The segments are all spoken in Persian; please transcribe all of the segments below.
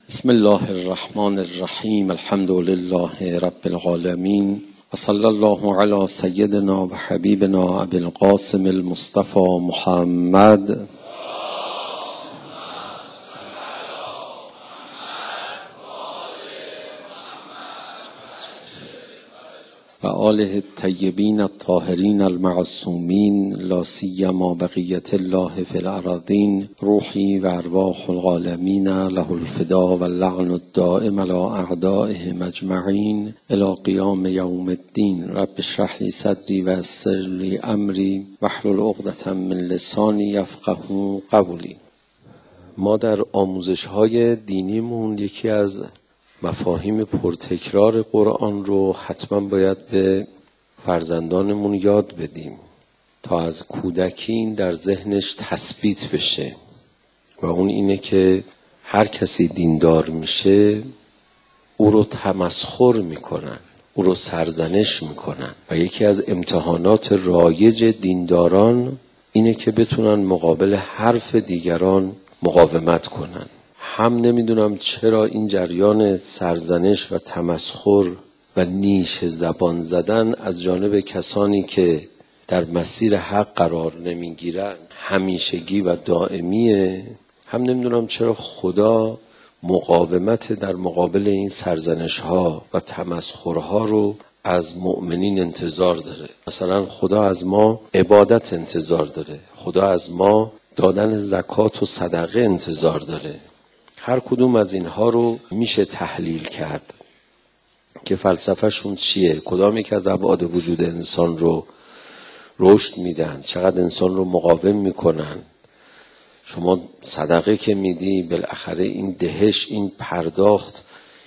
بسم الله الرحمن الرحیم. الحمد لله رب العالمین و صلی الله علی سیدنا و حبیبنا ابی القاسم المصطفى محمد و آله الطیبین الطاهرین المعصومین لا سیما بقیة الله فی الارضین. روحی و ارواح العالمین له الفدا و اللعن الدائم علی اعدائهم اجمعین الی قیام یوم الدین. رب اشرح لی صدری و یسر لی امری واحلل عقدة من لسانی یفقهوا قولی. ما در آموزش‌های دینیمون یکی از مفاهیم پرتکرار قرآن رو حتما باید به فرزندانمون یاد بدیم تا از کودکی این در ذهنش تثبیت بشه و اون اینه که هر کسی دیندار میشه او رو تمسخر میکنن، او رو سرزنش میکنن و یکی از امتحانات رایج دینداران اینه که بتونن مقابل حرف دیگران مقاومت کنن. هم نمیدونم چرا این جریان سرزنش و تمسخر و نیش زبان زدن از جانب کسانی که در مسیر حق قرار نمیگیرن همیشگی و دائمیه. هم نمیدونم چرا خدا مقاومت در مقابل این سرزنش ها و تمسخر ها رو از مؤمنین انتظار داره. مثلا خدا از ما عبادت انتظار داره، خدا از ما دادن زکات و صدقه انتظار داره. هر کدوم از اینها رو میشه تحلیل کرد که فلسفه شون چیه، کدام یک از ابعاد وجود انسان رو رشد میدن، چقدر انسان رو مقاوم میکنن. شما صدقه که میدی بالاخره این دهش، این پرداخت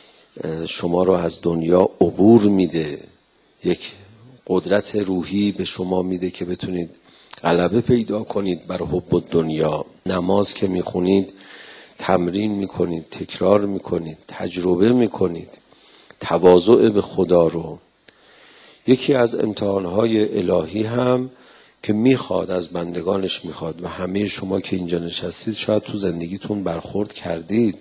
شما رو از دنیا عبور میده، یک قدرت روحی به شما میده که بتونید غلبه پیدا کنید بر حب دنیا. نماز که میخونید تمرین میکنید، تکرار میکنید، تجربه میکنید تواضع به خدا رو. یکی از امتحانهای الهی هم که میخواد از بندگانش میخواد و همه شما که اینجا نشستید شاید تو زندگیتون برخورد کردید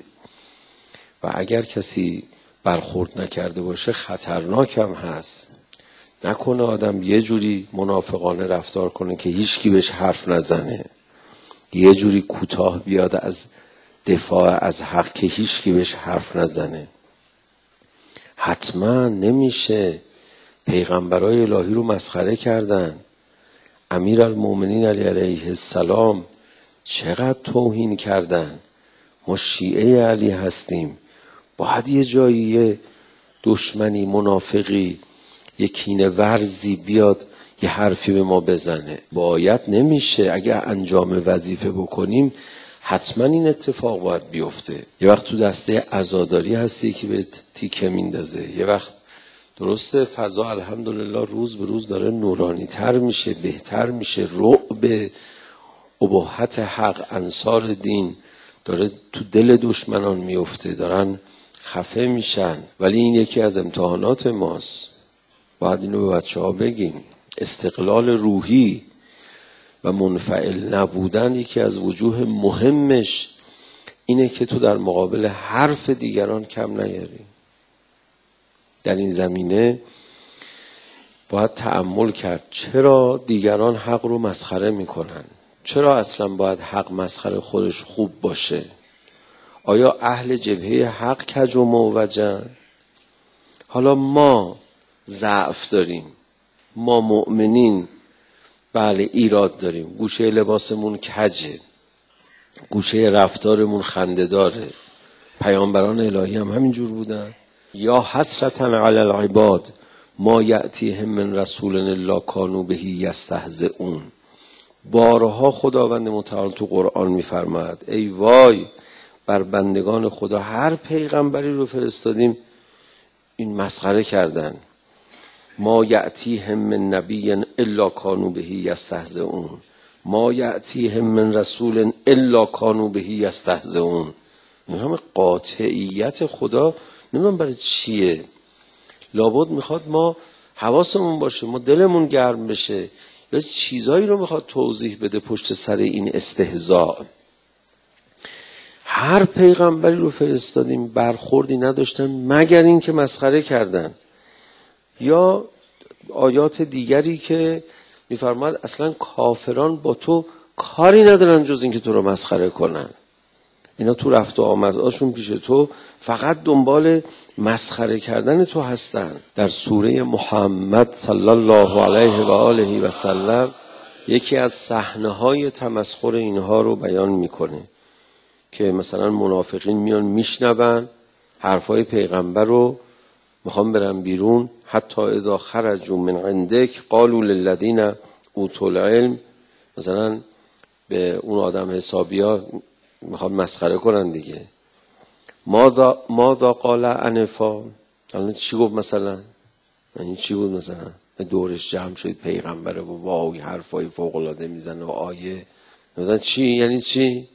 و اگر کسی برخورد نکرده باشه خطرناک هم هست. نکنه آدم یه جوری منافقانه رفتار کنه که هیچکی بهش حرف نزنه، یه جوری کوتاه بیاد از دفاع از حق که هیچ کی بهش حرف نزنه. حتما نمیشه. پیغمبرای الهی رو مسخره کردن. امیرالمومنین علیه السلام چقدر توهین کردن. ما شیعه علی هستیم، باید یه جایی یه دشمنی، منافقی، یه کینه ورزی بیاد یه حرفی به ما بزنه. باید نمیشه. اگه انجام وظیفه بکنیم حتما این اتفاق باید بیفته. یه وقت تو دسته عزاداری هستی که به تیکه میندازه، یه وقت درسته فضا الحمدلله روز به روز داره نورانی تر میشه، بهتر میشه، رعب اباحت حق، انصار دین داره تو دل دشمنان میفته، دارن خفه میشن. ولی این یکی از امتحانات ماست، باید اینو به بچه ها بگیم. استقلال روحی و منفعل نبودن یکی از وجوه مهمش اینه که تو در مقابل حرف دیگران کم نیاری. در این زمینه باید تأمل کرد چرا دیگران حق رو مسخره میکنن، چرا اصلا باید حق مسخره خودش خوب باشه. آیا اهل جبهه حق کج و موجن؟ حالا ما ضعف داریم، ما مؤمنین بله ایراد داریم، گوشه لباسمون کجه، گوشه رفتارمون خنده داره. پیامبران الهی هم همینجور بودن. یا حسرتن علی العباد ما یأتیهم من رسول الا کانوا به یستهزئون. بارها خداوند متعال تو قرآن میفرماید ای وای بر بندگان خدا، هر پیغمبری رو فرستادیم این مسخره کردن. ما یأتیهم من نبی الا کانوا به یستهزئون، ما یأتیهم من رسول الا کانوا به یستهزئون. این همه قاطعیت خدا نمیدونم برای چیه. لابد میخواد ما حواسمون باشه، ما دلمون گرم بشه، یا چیزایی رو میخواد توضیح بده پشت سر این استهزاء. هر پیغمبری رو فرستادیم برخوردی نداشتن مگر این که مسخره کردن. یا آیات دیگری که میفرماد اصلا کافران با تو کاری ندارن جز این که تو رو مسخره کنن. اینا تو رفت و آمدشون پیش تو فقط دنبال مسخره کردن تو هستن. در سوره محمد صلی الله علیه و آله و سلم یکی از صحنه‌های تمسخر اینها رو بیان میکنه که مثلا منافقین میان میشنون حرفای پیغمبر رو، میخوام برن بیرون، حتی اذا خرجوا من عندك قالوا للذین اوتوا العلم، مثلا به اون آدم حسابیا میخوام مسخره کنن دیگه. ماذا قال انفا، الان چی گفت مثلا؟ این چی بود مثلا؟ دورش جمع شد پیغمبره و واوی حرفای فوق العاده میزنه و آیه مثلا چی یعنی چی؟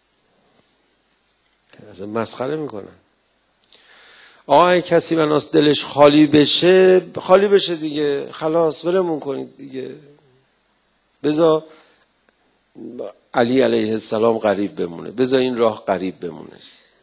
مثلا مسخره میکنن. آقا کسی بناست دلش خالی بشه دیگه، خلاص ولمون کنید دیگه، بذار علی علیه السلام غریب بمونه، بذار این راه غریب بمونه.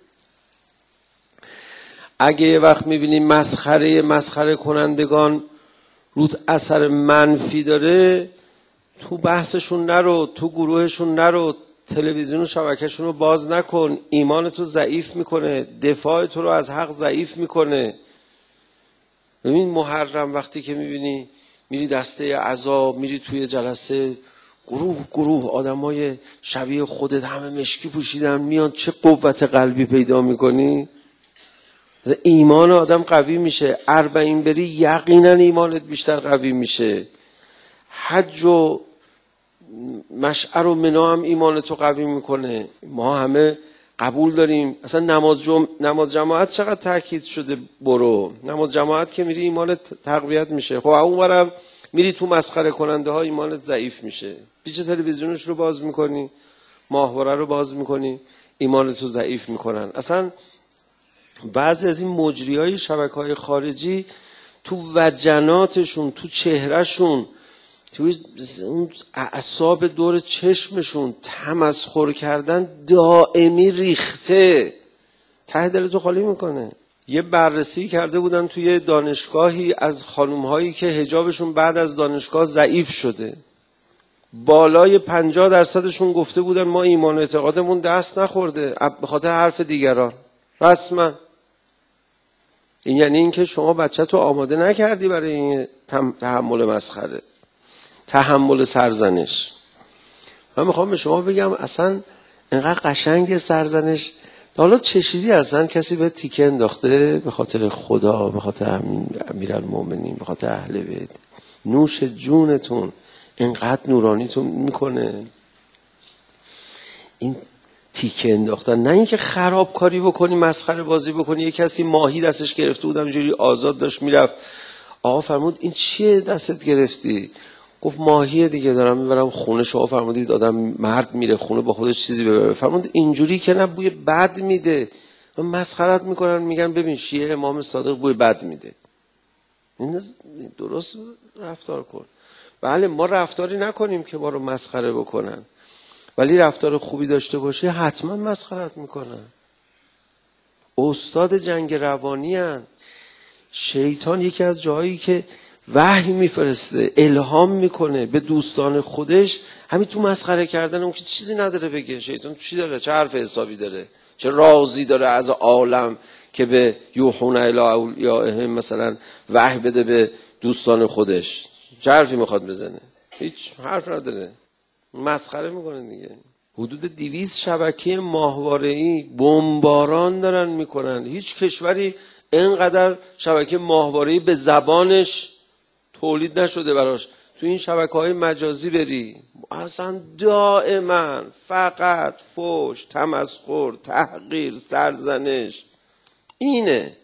اگه یه وقت میبینی مسخره کنندگان روت اثر منفی داره، تو بحثشون نرو، تو گروهشون نرو، تلویزیون و شبکهشون رو باز نکن، ایمان تو ضعیف میکنه، دفاع تو رو از حق ضعیف میکنه. ببین محرم وقتی که میبینی میری دسته عزا، میری توی جلسه، گروه آدمای شبیه خودت همه مشکی پوشیدن میان، چه قوت قلبی پیدا میکنی؟ ایمان آدم قوی میشه. 40 بری یقینا ایمانت بیشتر قوی میشه. حج و مشعر و منا هم ایمانتو قوی میکنه. ما همه قبول داریم. اصلا نماز جماعت چقدر تاکید شده، برو نماز جماعت که میری ایمانت تقویت میشه. خب اونورم میری تو مسخره کننده ها ایمانت ضعیف میشه. پیچ تلویزیونش رو باز میکنی، ماهواره رو باز میکنی، ایمانتو ضعیف میکنن. اصلا بعضی از این مجریای شبکه‌های خارجی تو وجناتشون، تو چهرهشون، تو اون اعصاب دور چشمشون تمسخر کردن دائمی ریخته، ته دلتو خالی میکنه. یه بررسی کرده بودن توی دانشگاهی از خانوم‌هایی که حجابشون بعد از دانشگاه ضعیف شده، بالای 50% گفته بودن ما ایمان و اعتقادمون دست نخورده به خاطر حرف دیگران. رسما این یعنی این که شما بچه‌تو آماده نکردی برای این تحمل مسخره، تحمل سرزنش. من میخوام به شما بگم اصلا اینقدر قشنگ سرزنش، حالا چشیدی اصلا کسی به تیکه انداخته به خاطر خدا، به خاطر امیرالمومنین، به خاطر اهل بیت؟ نوش جونتون، اینقدر نورانیتون میکنه این تیکه انداختن. نه اینکه خرابکاری بکنی، مسخره بازی بکنی. یه کسی ماهی دستش گرفته بودم جوری آزاد داشت میرفت، آقا فرمود این چیه دستت گرفتی؟ گفت ماهیه دیگه، دارم میبرم خونه. شما فرمودید آدم مرد میره خونه با خودش چیزی ببره. فرمود اینجوری که نه، بوی بد میده. مسخرت میکنن، میگن ببین شیعه امام صادق بوی بد میده. این درست رفتار کن. بله ما رفتاری نکنیم که ما رو مسخره بکنن، ولی رفتار خوبی داشته باشه حتما مسخرت میکنن. استاد جنگ روانی هن. شیطان یکی از جاهایی که وحی میفرسته، الهام میکنه به دوستان خودش، همین تو مسخره کردن. اون که چیزی نداره بگه. شیطان چی داره؟ چه حرف حسابی داره؟ چه رازی داره از عالم که به یوحون الی اولیائهم مثلا وحی بده به دوستان خودش؟ چه حرفی میخواد بزنه؟ هیچ حرف نداره، مسخره میکنه دیگه. حدود 200 شبکه ماهواره‌ای بمباران دارن میکنن. هیچ کشوری اینقدر شبکه ماهواره‌ای به زبانش تولید نشده براش. تو این شبکه‌های مجازی بری اصلا دائما فقط فحش، تمسخر، تحقیر، سرزنش. اینه.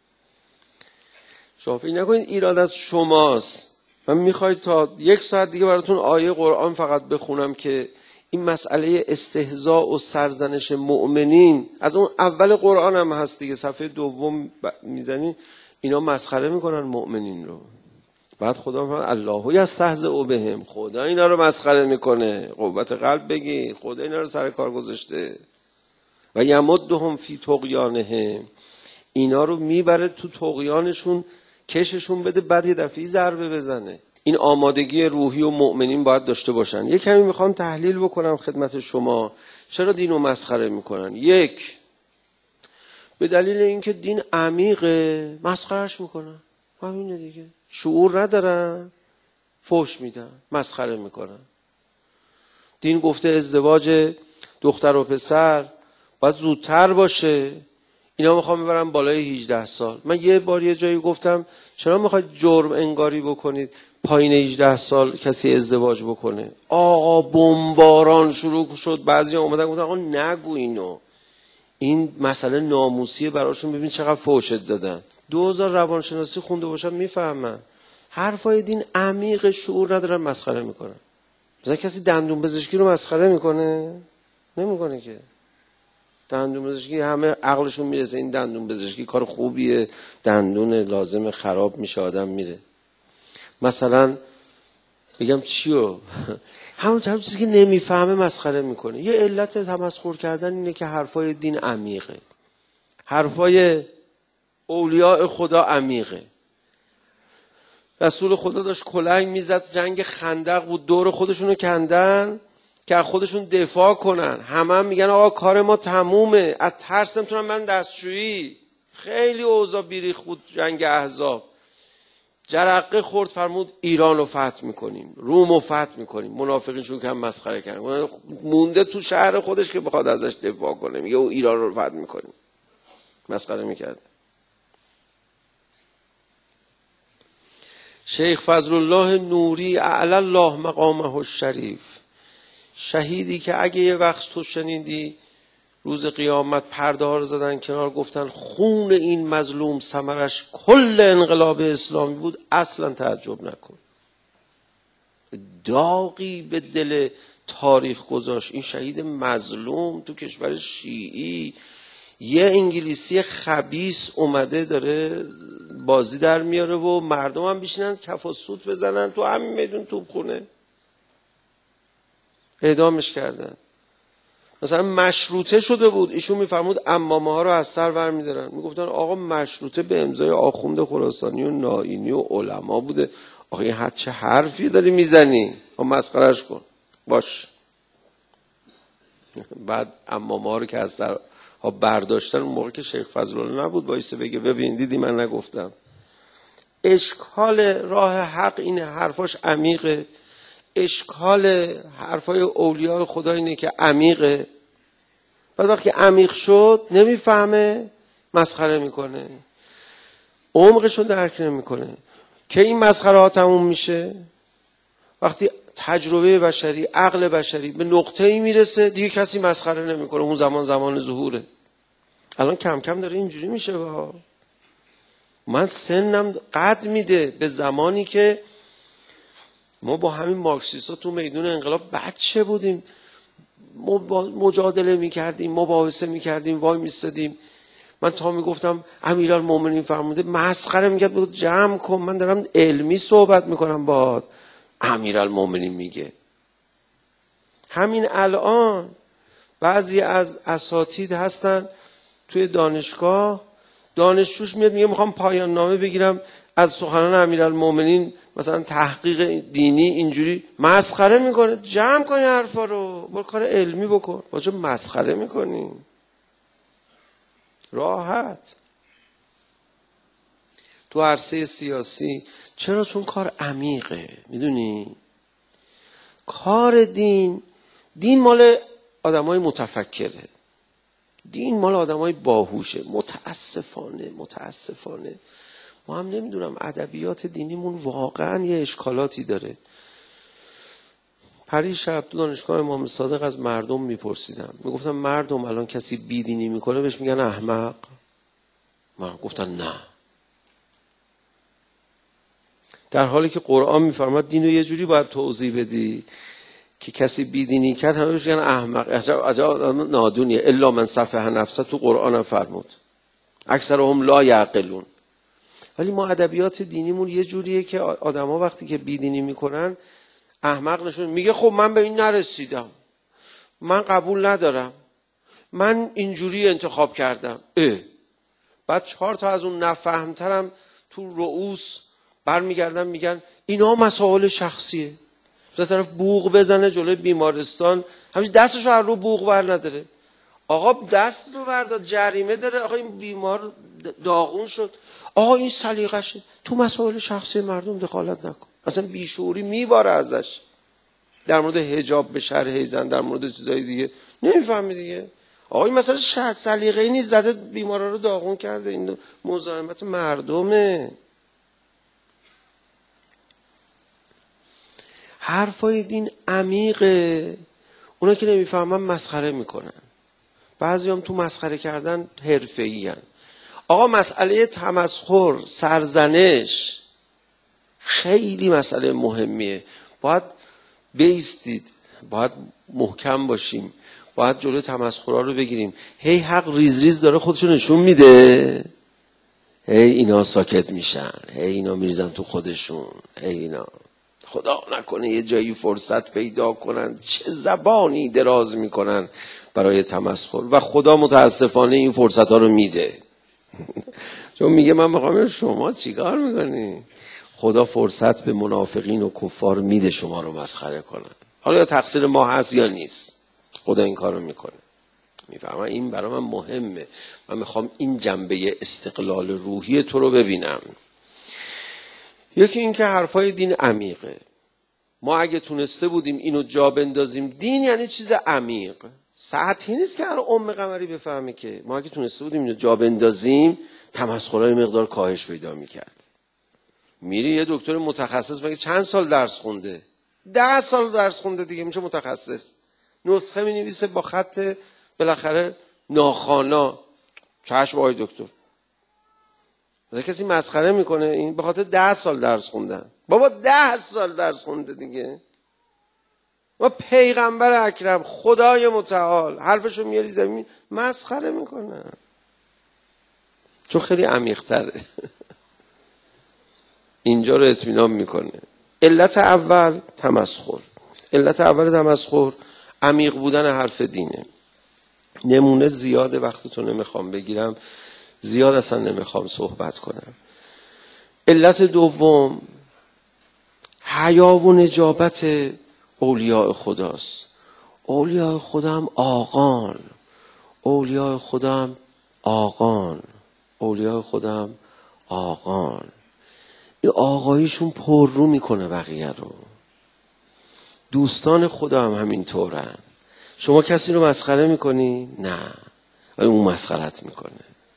شما فکر نکنید ایراد از شماست. من میخواید تا 1 ساعت دیگه براتون آیه قرآن فقط بخونم که این مسئله استهزاء و سرزنش مؤمنین از اون اول قرآن هم هست دیگه. صفحه 2 میزنین اینا مسخره میکنن مؤمنین رو. بعد خدا میگه الله یستهزئ بهم، خدا اینا رو مسخره میکنه. قوت قلب بگی، خدا اینا رو سر کار گذاشته. و یمدهم فی طغیانهم، اینا رو میبره تو طغیانشون، کششون بده، بعد یه دفعه ضربه بزنه. این آمادگی روحی و مؤمنین باید داشته باشن. یه کمی میخوام تحلیل بکنم خدمت شما چرا دین رو مسخره میکنن. یک، به دلیل اینکه دین عمیقه مسخرهش میکنن، همینه دیگه. شعور ندارن، فحش میدن، مسخره میکنن. دین گفته ازدواج دختر و پسر باید زودتر باشه، اینا میخوام ببرن بالای 18 سال. من یه بار یه جایی گفتم چرا میخواید جرم انگاری بکنید پایین 18 سال کسی ازدواج بکنه؟ آقا بمباران شروع شد، بعضیا اومدن گفتن آقا نگو اینو، این مسئله ناموسیه براشون، ببین چقدر فحشت دادن. 2000 روانشناسی خونده باشن میفهمن حرفای دین عمیق، شعور ندارن، مسخره میکنن. مثلا کسی دندون پزشکی رو مسخره میکنه؟ نمیکنه که. دندون پزشکی همه عقلشون میرسه این دندون پزشکی کار خوبیه، دندون لازم خراب میشه آدم میره. مثلا بگم چیو همون چیزی که نمیفهمه مسخره میکنه. یه علت تمسخر کردن اینه که حرفای دین عمیقه، حرفای اولیاء خدا عمیقه. رسول خدا داشت کلنگ میزد، جنگ خندق بود، دور خودشونو کندن که از خودشون دفاع کنن. همه میگن آقا کار ما تمومه، از ترس نمیتونن برن دستشویی. خیلی اوضاع بیریخ بود جنگ احزاب. جرقه خورد، فرمود ایران رو فتح میکنیم، روم رو فتح میکنیم. منافقینشون که هم مسخره کردن، مونده تو شهر خودش که بخواد ازش دفاع کنه، میگه او ایران رو فتح میکنیم. مسخره میکرد. شیخ فضل الله نوری اعلی الله مقامه الشریف، شهیدی که اگه یه وقت تو شنیدی روز قیامت پرده ها رو زدن کنار، گفتن خون این مظلوم ثمرش کل انقلاب اسلامی بود، اصلا تعجب نکن. داغی به دل تاریخ گذاشت. این شهید مظلوم تو کشور شیعی، یه انگلیسی خبیث اومده داره بازی در میاره و مردم هم بیشنن کف و سوت بزنن تو همین میدون توپخونه. اعدامش کردن. مثلا مشروطه شده بود، ایشون میفرمود عمامه ها رو از سر ور میدارن. میگفتن آقا مشروطه به امضای آخوند خراسانی و نائینی و علما بوده. آقا این چه حرفی داری میزنی؟ مسخرهش کن باش. بعد عمامه ها رو که از سر ها برداشتن، اون موقع که شیخ فضل الله نبود بایسته بگه ببین دیدی من نگفتم. اشکال راه حق اینه، حرفاش عمیقه. اشکال حرفای اولیاء خدا اینه که عمیقه. بعد وقتی عمیق شد نمیفهمه، مسخره میکنه، عمقشو درک نمیکنه. که این مسخره ها تموم میشه وقتی تجربه بشری، عقل بشری به نقطه‌ای میرسه دیگه کسی مسخره نمیکنه. اون زمان ظهوره. الان کم کم داره اینجوری میشه. من سنم قد میده به زمانی که ما با همین مارکسیستا تو میدون انقلاب بچه بودیم، مجادله میکردیم، مباحثه میکردیم، وای میستادیم. من تا میگفتم امیرالمومنین فرموده، مسخره میکرد، بود جمع کن من دارم علمی صحبت میکنم باهات. امیرالمومنین میگه. همین الان بعضی از اساتید هستن توی دانشگاه، دانشجوش میاد میگه میخوام پایان نامه بگیرم از سخنان امیرالمومنین، مثلا تحقیق دینی، اینجوری مسخره میکنه. جمع کن حرفا رو، برو کار علمی بکن. باچه مسخره میکنی؟ راحت. تو عرصه سیاسی چرا؟ چون کار عمیقه. میدونی کار دین مال آدمای متفکره، دین مال آدمای باهوشه. متاسفانه ما هم نمیدونم ادبیات دینیمون واقعا یه اشکالاتی داره. پریشب تو دانشگاه امام صادق از مردم میپرسیدم، میگفتم مردم الان کسی بیدینی میکنه بهش میگن احمق؟ من گفتن نه، در حالی که قرآن میفرماد دین رو یه جوری باید توضیح بدی که کسی بیدینی کرد همه بهش میگن احمق. عجب نادونیه. الا من صفح نفسه تو قرآن هم فرمود اکثرهم لا یعقلون. ولی ما ادبیات دینیمون یه جوریه که آدما وقتی که بیدینی میکنن احمق نشون میگه خب من به این نرسیدم، من قبول ندارم. من اینجوری انتخاب کردم. بعد 4 تا از اون نفهمترم تو رؤوس برمیگردن میگن اینا مسائل شخصیه. به طرف بوق بزنه جلوی بیمارستان، همین دستشو هر رو بوق ور نداره. آقا دست رو بردار، جریمه داره. آقا این بیمار داغون شد. آقا این سلیقشه. تو مسائل شخصی مردم دخالت نکن. اصلا بیشعوری میباره ازش. در مورد حجاب به شرح هیزن، در مورد چیزای دیگه نمیفهمی دیگه. آقا این مثلا سلیقه‌ای نیست، زده بیمارا رو داغون کرده. این مزاحمت مردمه. حرفای دین عمیقه. اونا که نمیفهمن مسخره میکنن. بعضی هم تو مسخره کردن حرفه‌ای هن. آقا مسئله تمسخر، سرزنش خیلی مسئله مهمیه. باید بایستید، باید محکم باشیم، باید جلوی تمسخرها رو بگیریم. هی حق ریز ریز داره خودشو نشون میده، هی اینا ساکت میشن، هی اینا میریزن تو خودشون، هی اینا خدا نکنه یه جایی فرصت پیدا کنن چه زبانی دراز میکنن برای تمسخر و خدا متاسفانه این فرصت ها رو میده. چون میگه من میخوام شما چیکار میکنی؟ خدا فرصت به منافقین و کفار میده شما رو مسخره کنن. حالا یا تقصیر ما هست یا نیست، خدا این کار رو میکنه. میفهمم این برای من مهمه. من میخوام این جنبه استقلال روحی تو رو ببینم. یکی این که حرفای دین عمیقه. ما اگه تونسته بودیم اینو جا بندازیم، دین یعنی چیز عمیق، سطحی نیست که هر ام قمری بفهمه. که ما اگه تونسته بودیم اینو جا بندازیم، تمسخرهای مقدار کاهش پیدا میکرد. میری یه دکتر متخصص مگه چند سال درس خونده؟ 10 سال درس خونده دیگه میشه متخصص. نسخه مینویسه با خط بالاخره ناخوانا. چشم آقای دکتر. مثلا کسی مسخره میکنه این به خاطر 10 سال درس خوندن. بابا 10 سال درس خونده دیگه. ما پیغمبر اکرم خدای متعال حرفشو میاری زمین مسخره میکنن، چون خیلی عمیق‌تره. اینجا رو اطمینان میکنه. علت اول تمسخر. علت اول تمسخر عمیق بودن حرف دینه. نمونه زیاده، وقتتو نمیخوام بگیرم، زیاد اصلا نمیخوام صحبت کنم. علت دوم حیا و نجابت اولیاء خداست. اولیاء خدا هم آقان، اولیاء خدا هم آقان، اولیاء خدا هم آقان. این آقاییشون پر رو میکنه بقیه رو. دوستان خدا هم همین طورن. شما کسی رو مسخره میکنی؟ نه، ولی اون مسخرت میکنه.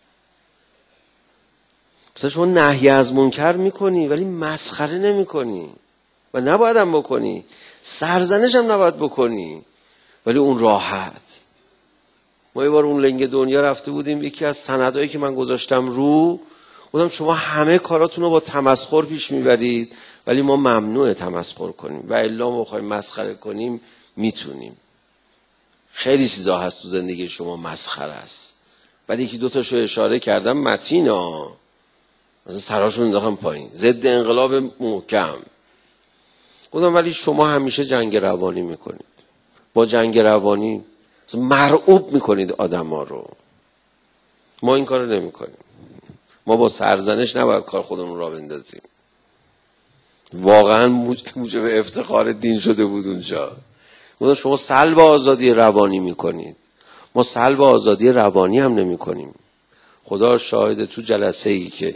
مثلا شما نهی از منکر میکنی ولی مسخره نمیکنی و نباید هم بکنی. سرزنش هم نباید بکنی ولی اون راحت. ما یه بار اون لنگ دنیا رفته بودیم، یکی از سندایی که من گذاشتم رو گفتم شما همه کاراتون رو با تمسخر پیش میبرید ولی ما ممنوع تمسخر کنیم و الا ما بخوایم مسخره کنیم میتونیم. خیلی چیزا هست تو زندگی شما مسخره است. بعد یکی دو تاشو اشاره کردم متینا، مثلا سراشون انداختم پایین، ضد انقلاب محکم. گفتم ولی شما همیشه جنگ روانی میکنید. با جنگ روانی مرعوب میکنید آدما رو. ما این کارو نمیکنیم. ما با سرزنش نباید کار خودمون را بندازیم. واقعا موجب افتخار دین شده بود اونجا. گفتم شما سلب آزادی روانی میکنید، ما سلب آزادی روانی هم نمیکنیم. خدا شاهده تو جلسه ای که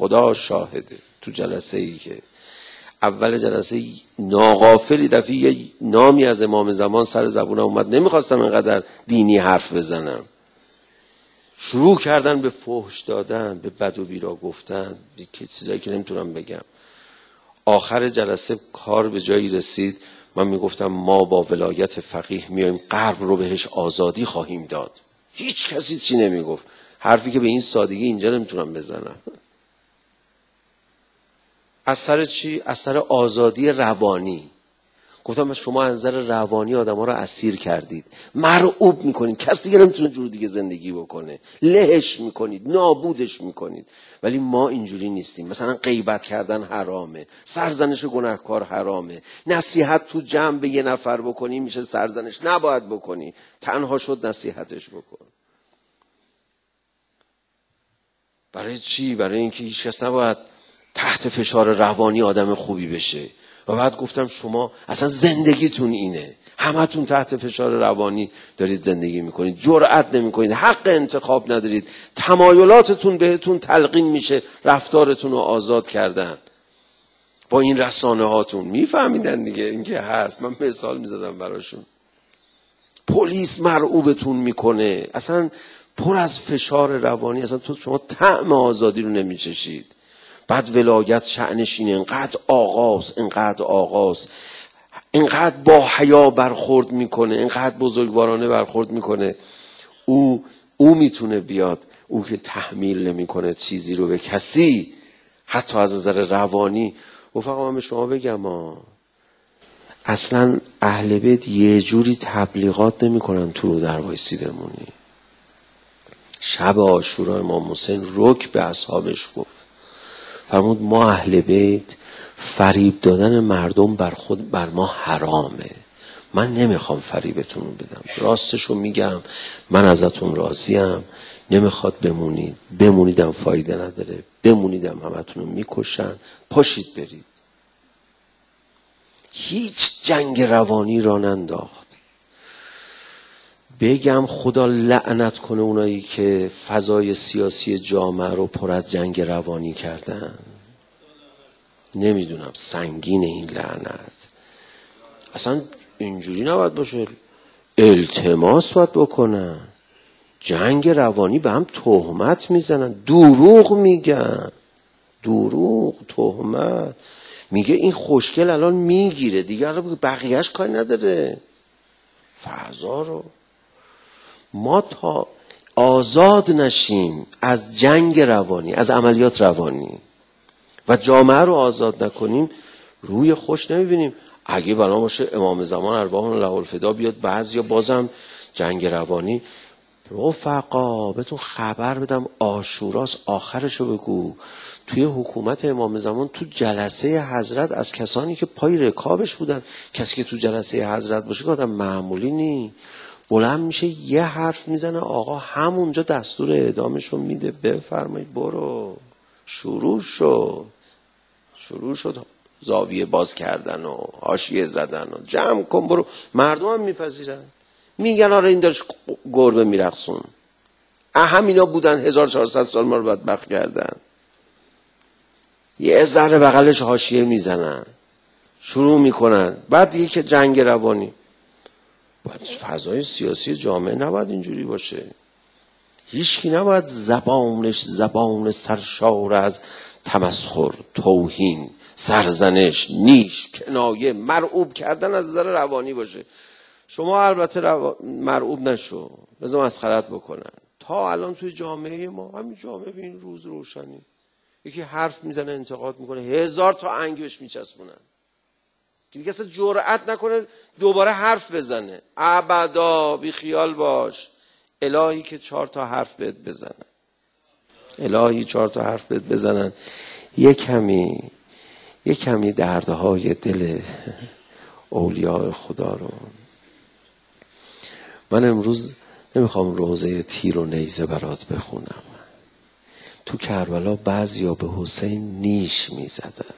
اول جلسه ناغافلی دفعه یه نامی از امام زمان سر زبونم اومد، نمیخواستم اینقدر دینی حرف بزنم. شروع کردن به فحش دادن، به بد و بیرا گفتن، به چیزایی که نمیتونم بگم. آخر جلسه کار به جایی رسید من میگفتم ما با ولایت فقیه میایم غرب رو بهش آزادی خواهیم داد. هیچ کسی چی نمیگفت. حرفی که به این سادگی اینجا نمیتونم بزنم. از سر چی؟ از سر آزادی روانی. گفتم شما از نظر روانی آدم‌ها رو اسیر کردید، مرعوب میکنید، کس دیگه نمیتونه جور دیگه زندگی بکنه، لهش میکنید، نابودش میکنید. ولی ما اینجوری نیستیم. مثلا غیبت کردن حرامه، سرزنش گناهکار حرامه، نصیحت تو جمع به یه نفر بکنی میشه سرزنش، نباید بکنی، تنها شد نصیحتش بکن. برای چی؟ برای اینکه هیچ کس نباید تحت فشار روانی آدم خوبی بشه. و بعد گفتم شما اصلا زندگیتون اینه، همتون تحت فشار روانی دارید زندگی میکنید، جرأت نمیکنید، حق انتخاب ندارید، تمایلاتتون بهتون تلقین میشه، رفتارتون رو آزاد کردن با این رسانه هاتون. میفهمیدن دیگه اینکه هست، من مثال میزدم براشون. پلیس مرعوبتون میکنه، اصلا پر از فشار روانی، اصلا شما طعم آزادی رو نمیچشید. بعد ولایت شأنش اینه، انقدر آقاست، انقدر با حیا برخورد میکنه، انقدر بزرگوارانه برخورد میکنه. او میتونه بیاد، او که تحمیل نمیکنه چیزی رو به کسی، حتی از نظر روانی. و فقط من به شما بگم اصلا اهل بیت یه جوری تبلیغات نمیکنن تو رو در وایسی بمونی. شب عاشورا امام حسین رک به اصحابش گفت، فرمود ما اهل بیت فریب دادن مردم بر ما حرامه، من نمیخوام فریبتون بدم، راستشو میگم، من ازتون راضیم، نمیخواد بمونیدم فایده نداره، بمونیدم همتون رو میکشن، پاشید برید. هیچ جنگ روانی را ننداخت. بگم خدا لعنت کنه اونایی که فضای سیاسی جامعه رو پر از جنگ روانی کردن. نمیدونم، سنگین این لعنت. اصلا اینجوری نباید باشه، التماس باید بکنن. جنگ روانی به هم تهمت میزنن، دروغ میگن، تهمت. میگه این خوشگل الان میگیره دیگه، بقیهش کاری نداره. فضا رو ما تا آزاد نشیم از جنگ روانی، از عملیات روانی و جامعه رو آزاد نکنیم، روی خوش نمیبینیم. اگه بنا باشه امام زمان ارواحون له الفدا بیاد بعضیا بازم جنگ روانی. رفقا بهتون خبر بدم، عاشوراست، آخرشو بگو. توی حکومت امام زمان تو جلسه حضرت از کسانی که پای رکابش بودن، کسی که تو جلسه حضرت باشه که آدم معمولی نی، بلند میشه یه حرف میزنه، آقا همونجا دستور اعدامشو میده، بفرمایید برو. شروع شد زاویه باز کردن و حاشیه زدن و جمع کن برو. مردم هم میپذیرن، میگن آره این دارش گربه میرقصون. همینا بودن 1400 سال ما رو بدبخت کردن. یه ذره بغلش حاشیه میزنن، شروع میکنن. بعد دیگه که جنگ روانی، باید فضای سیاسی جامعه نباید اینجوری باشه. هیچکی نباید زبان سرشار از تمسخر، توهین، سرزنش، نیش، کنایه، مرعوب کردن از نظر روانی باشه. شما البته مرعوب نشو، بذار مسخرت بکنن. تا الان توی جامعه ما، همین جامعه به این روز روشنی، یکی حرف میزنه انتقاد میکنه، 1000 تا انگ بهش میچسبونن که دیگه اصلا جرأت نکنه دوباره حرف بزنه. ابدا بی خیال باش. الهی که 4 تا حرف بهت بزنن، یه کمی دردهای دل اولیاء خدا رو. من امروز نمیخوام روزه تیر و نیزه برات بخونم. تو کربلا بعضیا به حسین نیش میزدن.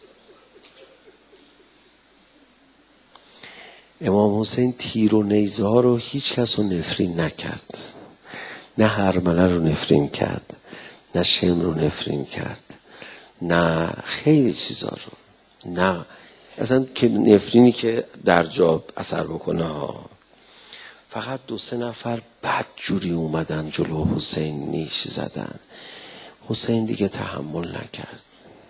امام حسین تیر و نیزه ها رو هیچ کس رو نفرین نکرد، نه هرمله رو نفرین کرد، نه شم رو نفرین کرد، نه خیلی چیزا رو، نه اصلا که نفرینی که در جا اثر بکنه ها. فقط 2-3 نفر بدجوری اومدن جلو حسین نیش زدن. حسین دیگه تحمل نکرد.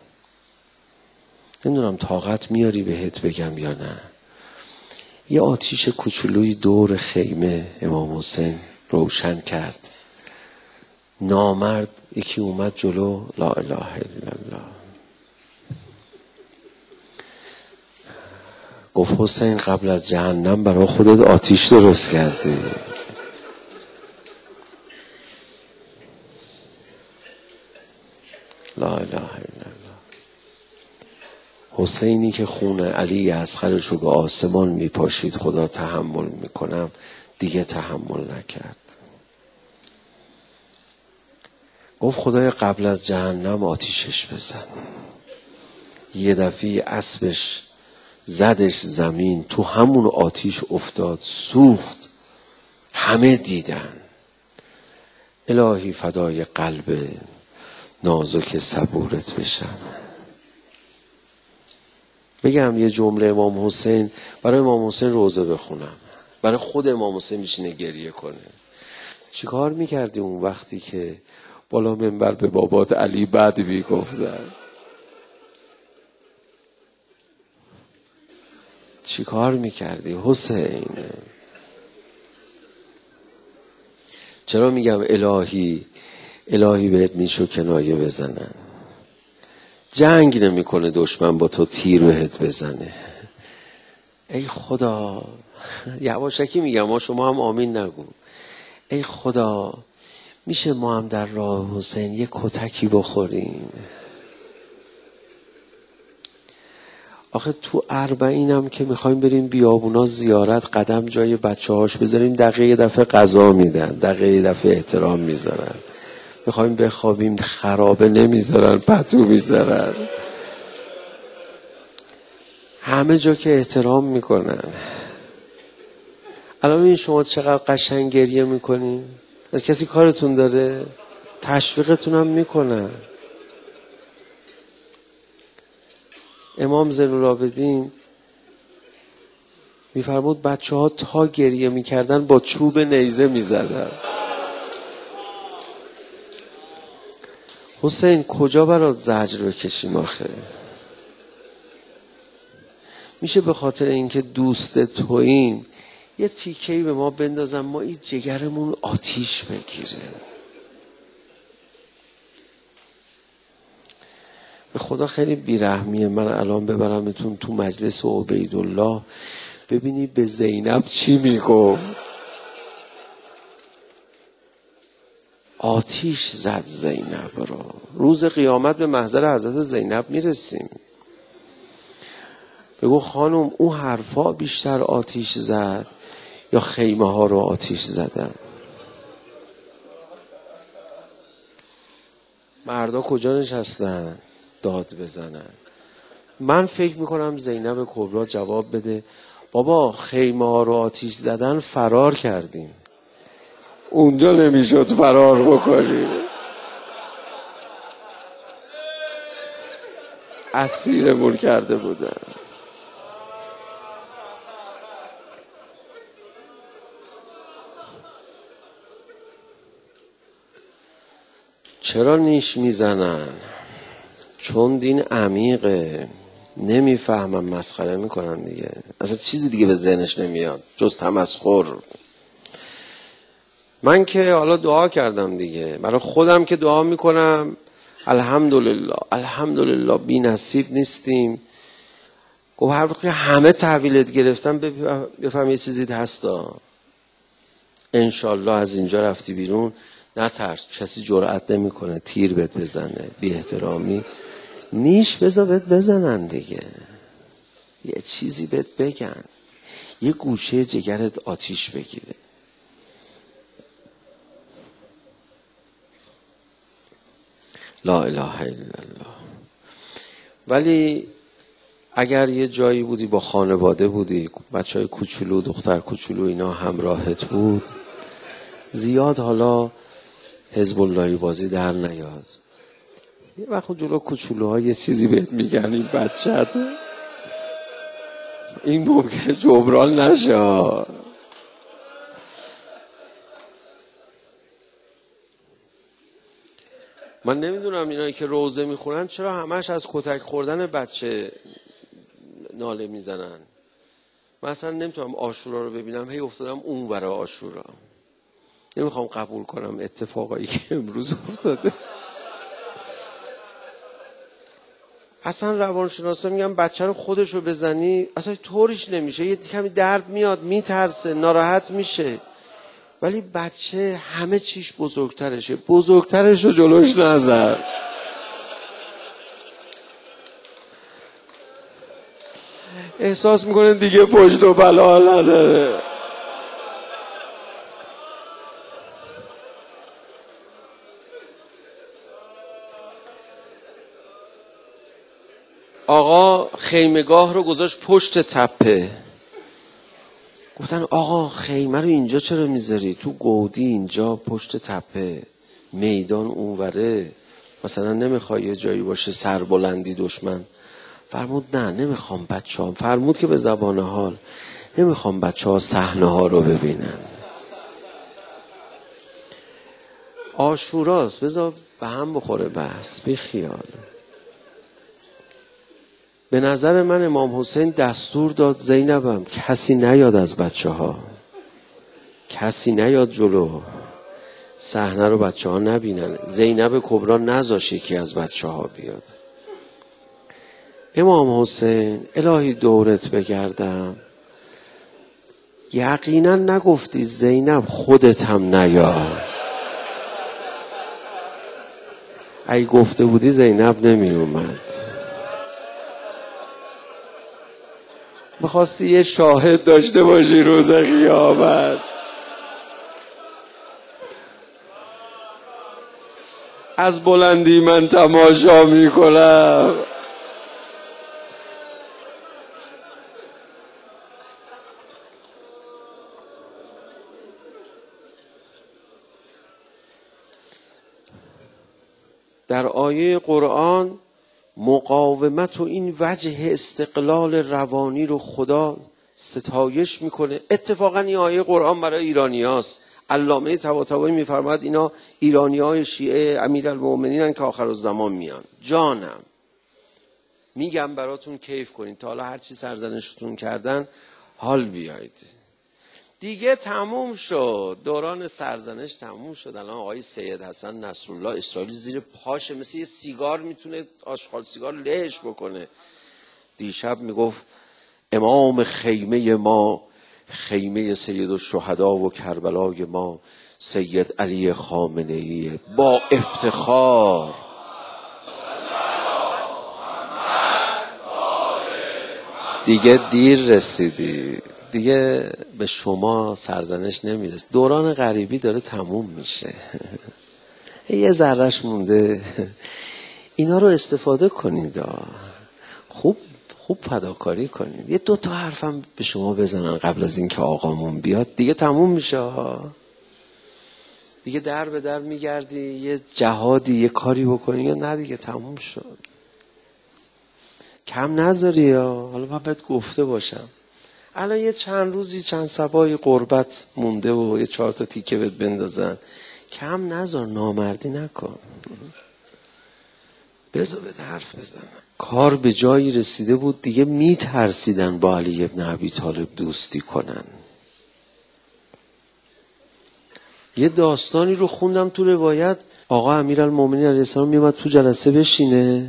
نمیدونم طاقت میاری بهت بگم یا نه. یه آتیش کوچولوی دور خیمه امام حسین روشن کرد. نامرد یکی اومد جلو، لا اله الا الله، گفت حسین قبل از جهنم برای خودت آتیش درست کردی. لا اله الا الله. حسینی که خون علی اصغرش رو به آسمان میپاشید خدا تحمل میکنم، دیگه تحمل نکرد. گفت خدای قبل از جهنم آتیشش بزن. یه دفعه اسبش زدش زمین، تو همون آتیش افتاد، سوخت، همه دیدن. الهی فدای قلب نازک صبورت بشن. بگم یه جمله امام حسین، برای امام حسین روزه بخونم، برای خود امام حسین میشینه گریه کنه. چیکار میکردی اون وقتی که بالا منبر به بابات علی بد میگفتن؟ چیکار میکردی حسین؟ چرا میگم الهی بهت نیش و کنایه بزنن؟ جنگ نمیکنه دشمن با تو تیر بهت بزنه. ای خدا، یواشکی میگم، ما شما هم آمین نگو. ای خدا، میشه ما هم در راه حسین یه کتکی بخوریم؟ آخه تو اربعینم که میخوایم بریم بیابونا زیارت، قدم جای بچه هاش بذاریم، دقیقه یه دفعه غذا میدن، دقیقه یه دفعه احترام میذارن. میخوایم بخوابیم خرابه نمیذارن، پتو میذارن. همه جا که احترام میکنن. الان این شما چقدر قشنگ گریه میکنین؟ از کسی کارتون داره؟ تشویقتون هم میکنن. امام زین العابدین میفرمود بچه ها تا گریه میکردن با چوب نیزه میزدن. حسین کجا برات زجر بکشیم آخه؟ میشه به خاطر اینکه دوست توییم یه تیکه‌ای به ما بندازن، ما این جگرمون آتیش بگیره؟ به خدا خیلی بیرحمیه من الان ببرمتون تو مجلس عبیدالله ببینی به زینب چی میگفت. آتیش زد زینب رو. روز قیامت به محضر حضرت زینب میرسیم. بگو خانم اون حرفا بیشتر آتیش زد یا خیمه ها رو آتیش زدن؟ مردا کجا نشستن داد بزنن؟ من فکر میکنم زینب کبرا جواب بده بابا خیمه ها رو آتیش زدن، فرار کردیم، اونجا نمیشد فرار بکنیم، اسیرمون کرده بودن. چرا نیش میزنن؟ چون دین عمیقه، نمیفهمم، مسخره میکنن دیگه. اصلا چیزی دیگه به ذهنش نمیاد جز تمسخر. من که حالا دعا کردم دیگه، برای خودم که دعا میکنم الحمدلله بی نصیب نیستیم. گفت هر وقت همه تحویلت گرفتم بفهم یه چیزی هستا، انشالله از اینجا رفتی بیرون نترس، کسی جرأت نمیکنه تیر بهت بزنه، بی احترامی نیش بذار بهت بزنن دیگه، یه چیزی بهت بگن، یه گوشه جگرت آتیش بگیره. لا اله الا الله. ولی اگر یه جایی بودی با خانواده بودی، بچهای کوچولو، دختر کوچولو اینا همراهت بود، زیاد حالا حزب اللهی بازی در نیاد. یه وقت جلو کوچولوها یه چیزی بهت میگن این بچت، این ممکنه جبران نشه. من نمیدونم اینایی که روزه میخونن چرا همش از کتک خوردن بچه ناله میزنن. مثلا نمیتونم عاشورا رو ببینم هی افتادم اون ور عاشورا. نمیخوام قبول کنم اتفاقایی که امروز افتاده. اصلا روانشناسا میگن بچه رو خودشو بزنی اصلا طوریش نمیشه، یه کمی درد میاد، میترسه، ناراحت میشه، ولی بچه همه چیش بزرگترشه، بزرگترشو جلوش نذار. احساس میکنه دیگه پشت و بلا نداره. آقا خیمگاه رو گذاشت پشت تپه. گفتن آقا خیمه رو اینجا چرا میذاری؟ تو گودی اینجا پشت تپه، میدان اونوره، مثلا نمیخوای یه جایی باشه سربلندی دشمن؟ فرمود نه نمیخوام بچه ها، فرمود که به زبان حال نمیخوام بچه ها صحنه ها رو ببینن. عاشوراست، بذار به هم بخوره بس، بی خیال. به نظر من امام حسین دستور داد زینبم کسی نیاد از بچه ها، کسی نیاد جلو صحنه رو، بچه ها نبینن. زینب کبرا نذاش یکی از بچه ها بیاد. امام حسین الهی دورت بگردم، یقینا نگفتی زینب خودت هم نیا؟ ای گفته بودی زینب نمی اومد. میخواستی یه شاهد داشته باشی روز قیامت. از بلندی من تماشا میکنم. در آیه قرآن مقاومت و این وجه استقلال روانی رو خدا ستایش میکنه. اتفاقا این آیه قرآن برای ایرانی هاست. علامه طباطبایی میفرماد اینا ایرانی های شیعه امیرالمؤمنینن که آخرالزمان میان. جانم میگم براتون کیف کنین، تا حالا هرچی سرزنشتون کردن حال بیاید. دیگه تموم شد، دوران سرزنش تموم شد. الان آقای سید حسن نصرالله اسرائیلی زیر پاشه، مثل یه سیگار میتونه آشغال سیگار لهش بکنه. دیشب میگفت امام خیمه ما، خیمه سید الشهدا و کربلای ما سید علی خامنه‌ای، با افتخار. دیگه دیر رسیدی، دیگه به شما سرزنش نمیرسه. دوران غریبی داره تموم میشه. یه ذرهش مونده. اینا رو استفاده کنید، خوب فداکاری کنید. یه 2 تا حرفم به شما بزنن قبل از اینکه آقامون بیاد. دیگه تموم میشه. دیگه در به در میگردی یه جهادی یه کاری بکنی یا نه؟ دیگه تموم شد. کم نذاری. حالا من بهت گفته باشم الان یه چند روزی چند صباحی قربت مونده و یه 4 تا تیکه بهت بندازن. کم نذار، نامردی نکن. بذار بهت حرف بزنم. کار به جایی رسیده بود دیگه میترسیدن با علی ابن ابی طالب دوستی کنن. یه داستانی رو خوندم تو روایت، آقا امیرالمومنین علیه السلام میومد تو جلسه بشینه،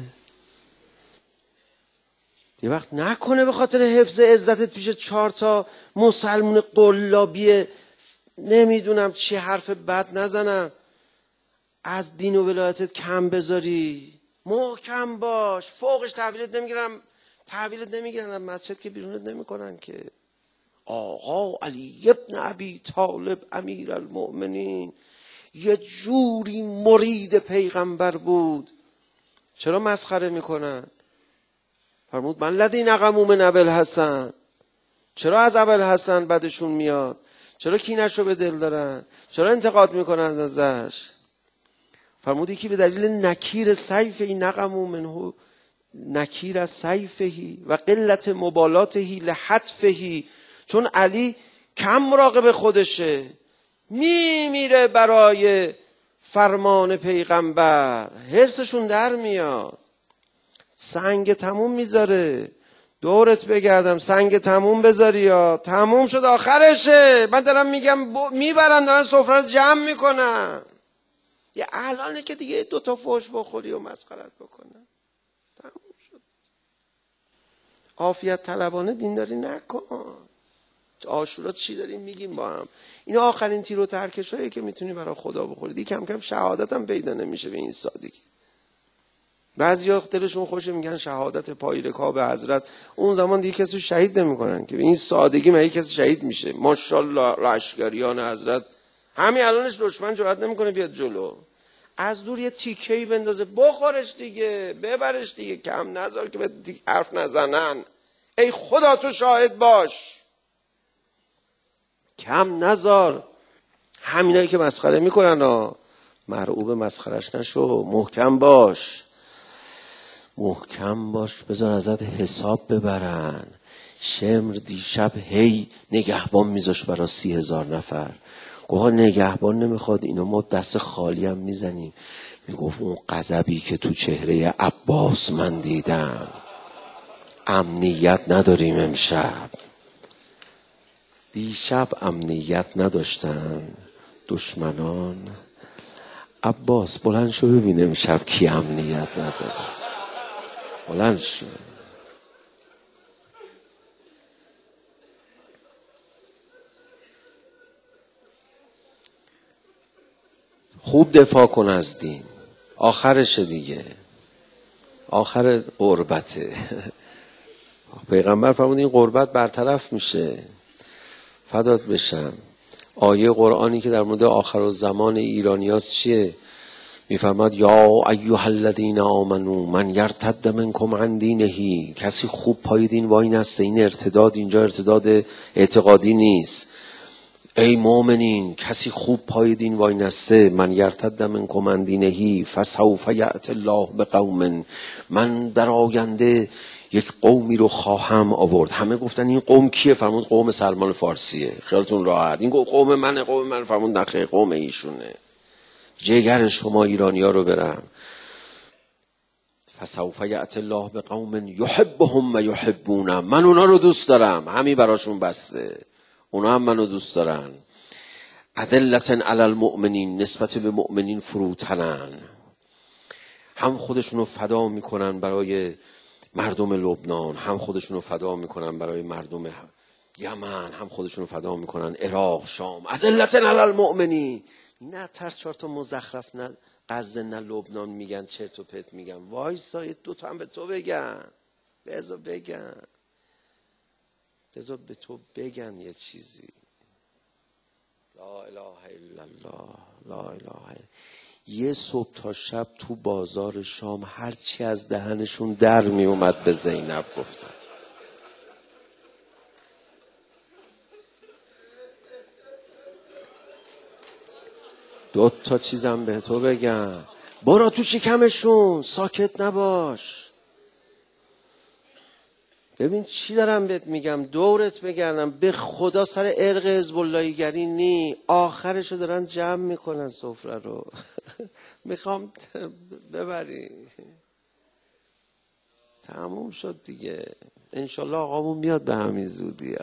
یه وقت نکنه به خاطر حفظ عزتت پیش 4 تا مسلمون قلابی نمیدونم چی حرف بد نزنم، از دین و ولایتت کم بذاری، محکم باش. فوقش تحویلت نمیگیرن از مسجد که بیرونت نمیکنن که. آقا علی ابن ابی طالب امیرالمؤمنین یه جوری مرید پیغمبر بود، چرا مسخره میکنن؟ فرمود من لذین نقموا من ابوالحسن. چرا از ابوالحسن بدشون میاد؟ چرا کینه‌شو به دل دارن؟ چرا انتقاد میکنن ازش؟ فرمودی که به دلیل نکیر سیفهی نقموا منه، نکیر از سیفهی و قلت مبالاتهی لحتفهی. چون علی کم مراقب خودشه، میمیره برای فرمان پیغمبر، حرصشون در میاد، سنگ تموم میذاره. دورت بگردم سنگ تموم بذاری یا تموم شد آخرشه. من دارم میگم میبرن دارن سفره رو جمع میکنن. یه الانه که دیگه 2 تا فوش بخوری و مسخرت بکنن. تموم شد. عافیت طلبانه دینداری نکن. عاشورا چی داریم میگیم با هم؟ این آخرین تیر و ترکشایی که میتونی برای خدا بخوری. دیگه کم کم شهادت هم پیدا نمیشه به این سادگی. بعضیا دلشون خوشه میگن شهادت پای رکاب حضرت. اون زمان دیگه کسی شهید نمیکنن که به این سادگی مگه کسی شهید میشه؟ ماشاءالله لشکریان حضرت. همین الانش دشمن جرئت نمیکنه بیاد جلو. از دور یه تیکه‌ای بندازه بخورش دیگه، ببرش دیگه، کم نذار که به حرف نزنن. ای خدا تو شاهد باش، کم نذار. همینایی که مسخره میکنن مرعوب مسخرش نشو. محکم باش، محکم باش، بذار ازت حساب ببرن. شمر دیشب هی نگهبان میذاش برای 30,000 نفر. گوها نگهبان نمیخواد، اینو ما دست خالی هم میزنیم. میگفت اون غضبی که تو چهره عباس من دیدم، امنیت نداریم امشب. دیشب امنیت نداشتن دشمنان. عباس بلند شو ببین امشب کی امنیت نداره. بلند شو. خوب دفاع کن از دین. آخرش دیگه، آخر قربته. پیغمبر فرمود این قربت برطرف میشه. فدات بشم. آیه قرآنی که در مورد آخرالزمان ایرانیاست چیه؟ میفرماد یا ایها الذین آمنو من یرتد منکم عن دینه. کسی خوب پای دین وای نسته. این ارتداد اینجا ارتداد اعتقادی نیست. ای مؤمنین کسی خوب پای دین وای نسته. من یرتد منکم عن دینه فسوف یأتی الله بقوم. من در آینده یک قومی رو خواهم آورد. همه گفتن این قوم کیه؟ فرمود قوم سلمان فارسیه. خیالتون راحت. این قوم منه. قوم من. فرمود نخیر، قوم ایشونه. جگر شما ایرانی‌ها رو برم. فسوف یأتی الله بقوم یحبهم و یحبونم. من اونا رو دوست دارم، همین براشون بسته. اونا هم منو دوست دارن. اذلة علی المؤمنین، نسبت به مؤمنین فروتنن. هم خودشونو فدا میکنن برای مردم لبنان، هم خودشونو فدا میکنن برای مردم یمن، هم خودشونو فدا میکنن عراق، شام. اذلة علی المؤمنین. نه ترس 4 تا مزخرف، نه غزه نه لبنان میگن، چرت و پرت میگن. وایسا 2 تا هم به تو بگن. بذار بگن، بذار به تو بگن یه چیزی. لا اله الا الله، لا اله الا. یه صبح تا شب تو بازار شام هرچی از دهنشون در می اومد به زینب گفتن. دو تا چیزم به تو بگم، برو تو شکمشون، ساکت نباش. ببین چی دارم بهت میگم، دورت بگردم. به خدا سر ارق حزب اللهی گری نی. آخرشو دارن جمع میکنن سفره رو. میخوام ببری. تموم شد دیگه. انشالله آقامون میاد به همین زودی.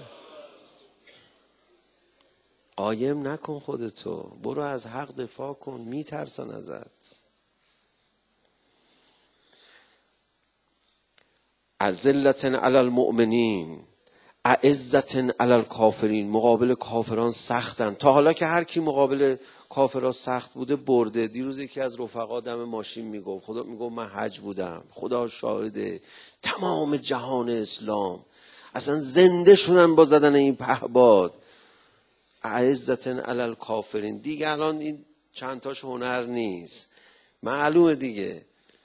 قایم نکن خودتو، برو از حق دفاع کن. میترسن ازت. اذلة علی المؤمنین اعزة علی الکافرین. مقابل کافران سختن. تا حالا که هر کی مقابل کافران سخت بوده برده. دیروز یکی از رفقا دم ماشین میگفت، خدا میگفت من حج بودم، خدا شاهده، تمام جهان اسلام اصلا زنده شدن با زدن این پهباد. اعزة علی الکافرین. دیگه الان این چند تاش هنر نیست، معلومه دیگه.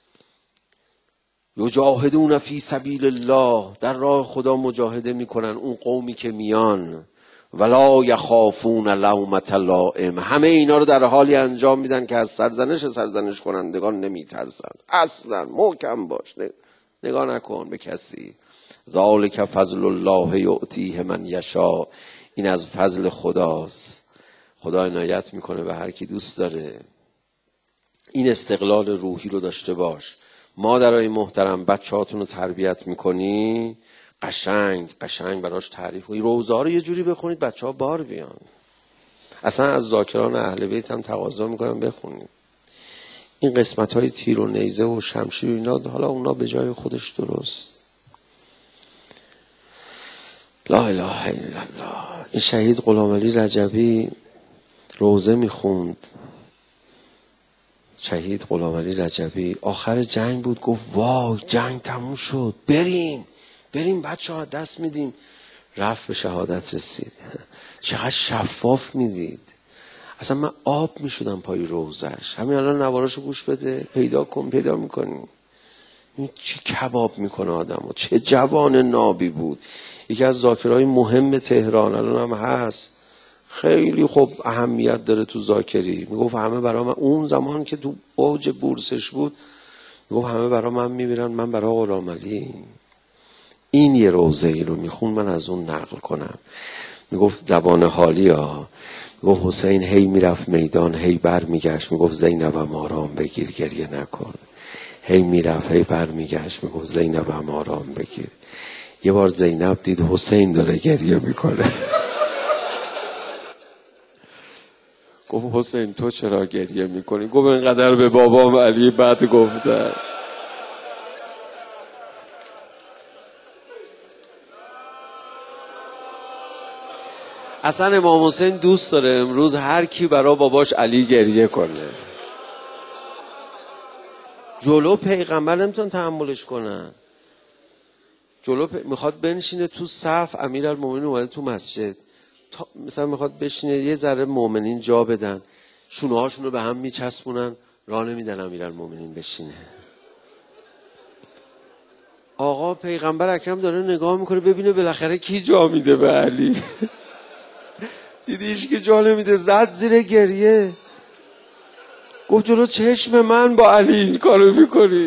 یجاهدون فی سبیل الله. در راه خدا مجاهده میکنن اون قومی که میان. ولا یخافون لومة لائم. همه اینا رو در حالی انجام میدن که از سرزنش کنندگان نمیترسن اصلا. محکم باش، نگاه نکن به کسی. ذالک فضل الله یؤتیه من یشاء. این از فضل خداست. خدا عنایت میکنه به هر کی دوست داره. این استقلال روحی رو داشته باش. مادرای محترم، بچه‌هاتون رو تربیت میکنی، قشنگ براش تعریف کنی. روزه رو یه جوری بخونید بچه‌ها بار بیان. اصلا از ذاکران اهل بیت هم تقاضا میکنم بخونید. این قسمت‌های تیر و نیزه و شمشیر و اینا، حالا اونا به جای خودش درست. لا اله الا الله. این شهید غلامعلی رجبی روزه میخوند. شهید غلامعلی رجبی آخر جنگ بود، گفت وای جنگ تموم شد، بریم بچه ها دست میدیم. رفت به شهادت رسید. چقدر شفاف میدید. اصلا من آب میشدم پای روزش. همین الان نواراشو گوش بده، پیدا میکنیم. این چه کباب میکنه آدمو. چه جوان نابی بود. یکی از ذاکرهای مهم تهران الان هم هست، خیلی خوب اهمیت داره تو ذاکری. میگفت همه برای من، اون زمان که تو اوج بورسش بود، میگفت همه برای من میمیرن، من برای غلامعلی. این یه روزه ای رو میخون، من از اون نقل کنم. میگفت زبان حالی ها. میگفت حسین هی میرفت میدان، هی بر میگشت، میگفت زینبم آرام بگیر گریه نکن. هی میرفت هی بر میگشت، میگفت زینبم آرام بگیر. یه بار زینب دید حسین داره گریه میکنه. گفت حسین تو چرا گریه میکنی؟ گفت اینقدر به بابام علی بد گفتن. اصلا امام حسین دوست داره امروز هر کی برای باباش علی گریه کنه. جلو پیغمبر نمیتونن تحملش کنن. میخواد بنشینه تو صف، امیرالمومنین اومده تو مسجد، مثلا میخواد بشینه یه ذره مؤمنین جا بدن، شونه هاشون رو به هم میچسبونن، راه نمیدن امیرالمومنین بشینه. آقا پیغمبر اکرم داره نگاه میکنه ببینه بالاخره کی جا میده به علی. دیدیش که جا نمیده، زد زیر گریه. گفت جلو چشم من با علی این کارو میکنی؟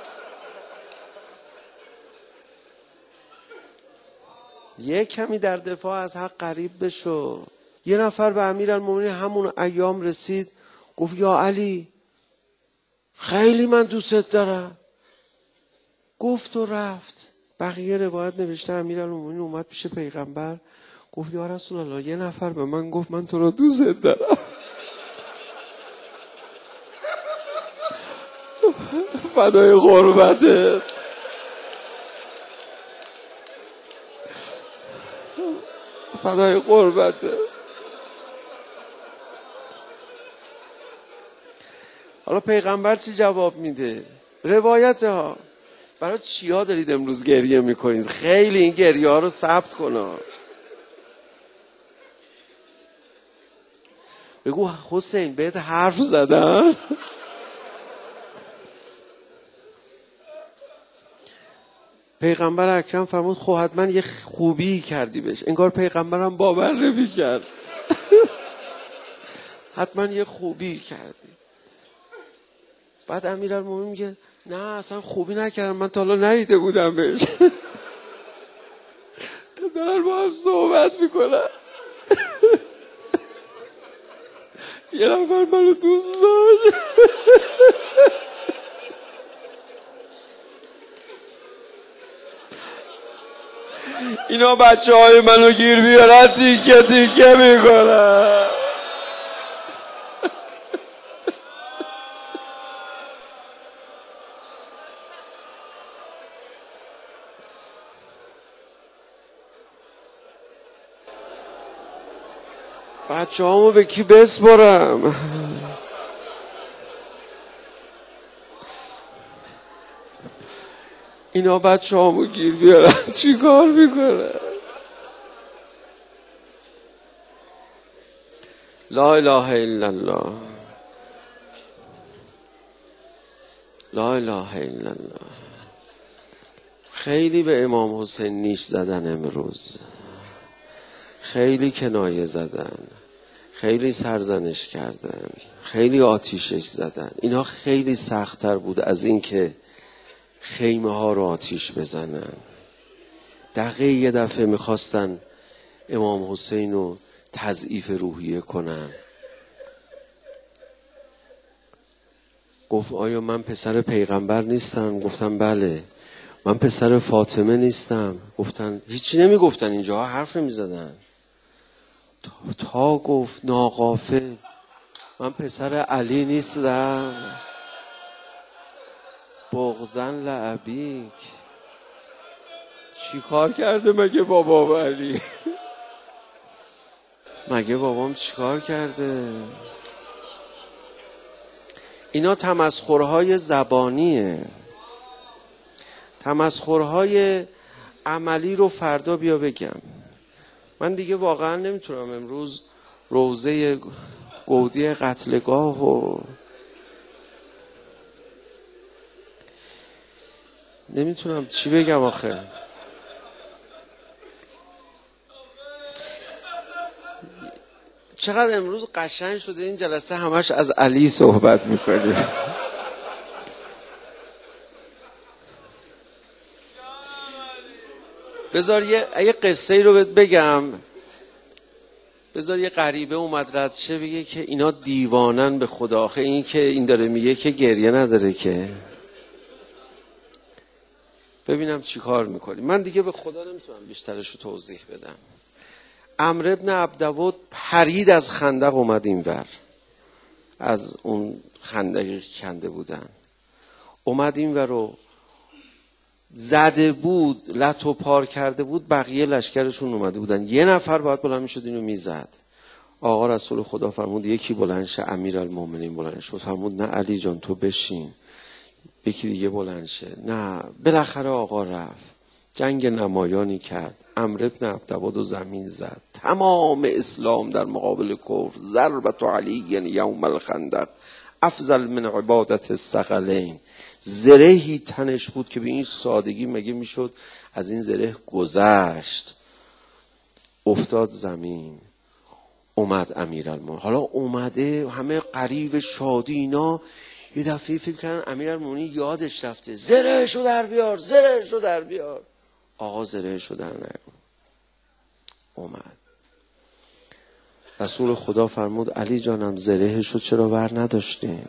یه کمی در دفاع از حق قریب بشو. یه نفر به امیرالمومنین همون ایام رسید، گفت یا علی خیلی من دوست دارم. گفت و رفت. بقیه روایت نوشته امیرالمومنین اومد پیش پیغمبر، گفت یا رسول الله یه نفر به من گفت من تو رو دوست دارم. فدای قربتت. فدای قربتت. حالا پیغمبر چی جواب میده؟ روایت ها. برای چیا دارید امروز گریه میکنید؟ خیلی این گریه ها رو ثبت کن. بگو حسین بهت حرف زدن؟ پیغمبر اکرم فرمود خب حتما یه خوبی کردی بهش. انگار پیغمبرم باور نمی‌کرد. حتما یه خوبی کردی. بعد امیرالمومنین میگه نه اصلا خوبی نکردم، من تا حالا ندیده بودم بهش. دارن با هم صحبت میکنن. یه نفر منو دوست داشت. اینا بچه های منو گیر بیارن تیکه تیکه میکنن. بچه هامو به کی بسپرم؟ اینا بچه هامو گیر بیارن چی کار میکنن؟ لا اله الا الله. لا اله الا الله. خیلی به امام حسین نیش زدن امروز، خیلی کنایه زدن، خیلی سرزنش کردن، خیلی آتیشش زدن. اینا خیلی سخت‌تر بود از این که خیمه ها رو آتیش بزنن. دقیقه یه دفعه میخواستن امام حسین رو تضعیف روحیه کنن. گفت آیا من پسر پیغمبر نیستم؟ گفتم بله. من پسر فاطمه نیستم؟ گفتن هیچی نمیگفتن، اینجا حرف نمیزدن. تا گفت ناغافل من پسر علی نیستم؟ بغضن لعبیک. چی کار کرده مگه بابا علی؟ مگه بابام چی کار کرده؟ اینا تمسخرهای زبانیه. تمسخرهای عملی رو فردا بیا بگم. من دیگه واقعا نمیتونم امروز روزه گودی قتلگاه و نمیتونم چی بگم آخه. چقدر امروز قشنگ شده این جلسه، همش از علی صحبت میکنی. بذار یه قصه ای رو بهت بگم. بذار یه غریبه اومد رد شه بگه که اینا دیوانن به خدا. آخه این که این داره میگه که گریه نداره که. ببینم چی کار میکنی. من دیگه به خدا نمیتونم بیشترش رو توضیح بدم. عمرو بن عبدود پرید از خندق اومد این ور، از اون خندقی کنده بودن اومد این ور رو زده بود، لتو پار کرده بود، بقیه لشکرشون اومده بودن. یه نفر باید بلند میشد اینو میزد. آقا رسول خدا فرمود یکی بلند شه. امیرالمومنین بلند شد فرمود نه علی جان تو بشین، یکی دیگه بلند شه. نه، بالاخره آقا رفت، جنگ نمایانی کرد. عمرو بن عبدود و زمین زد. تمام اسلام در مقابل کفر. ضربت علی یوم الخندق افضل من عبادت الثقلین. زرهی تنش بود که به این سادگی مگه میشد از این زره گذشت. افتاد زمین. اومد امیرالمومنین. حالا اومده همه غریو شادی اینا. یه دفعه فکر کردن امیرالمومنین یادش رفته. زرهشو در بیار، زرهشو در بیار. آقا زرهشو در نیار. اومد رسول خدا فرمود علی جانم زرهشو چرا ور نداشتیم؟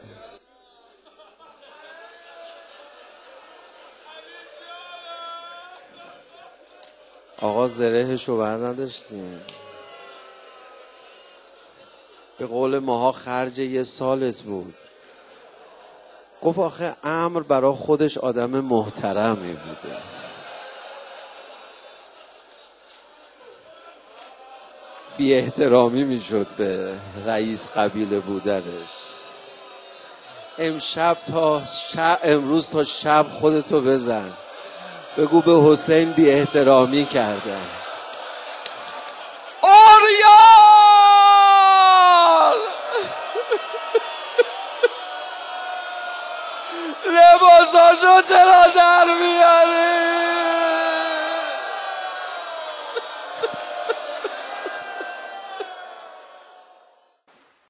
آقا زرهشو ور نداشتیم. به قول ماها خرج یه سالت بود. گفت آخه عمرو برای خودش آدم محترمی بوده. بی احترامی میشد به رئیس قبیله بودنش. امروز تا شب خودتو بزن بگو به حسین بی احترامی کردن. آریال لباساشو چرا در میاری؟